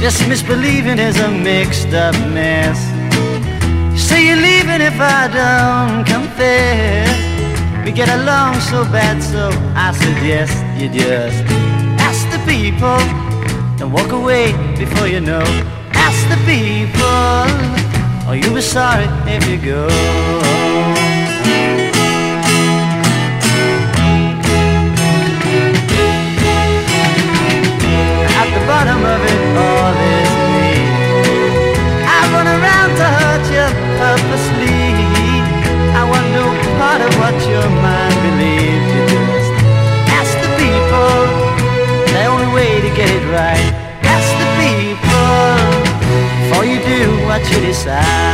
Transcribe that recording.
This misbelieving is a mixed up mess. You say you're leaving if I don't confess. We get along so bad, so I suggest you just ask the people. Don't walk away before you know. Ask the people, or you'll be sorry if you go. At the bottom of it all is me. I run around to hurt you purposely. I want no part of what your mind believes. You just ask the people, the only way to get it right. Ask the people, before you do what you decide.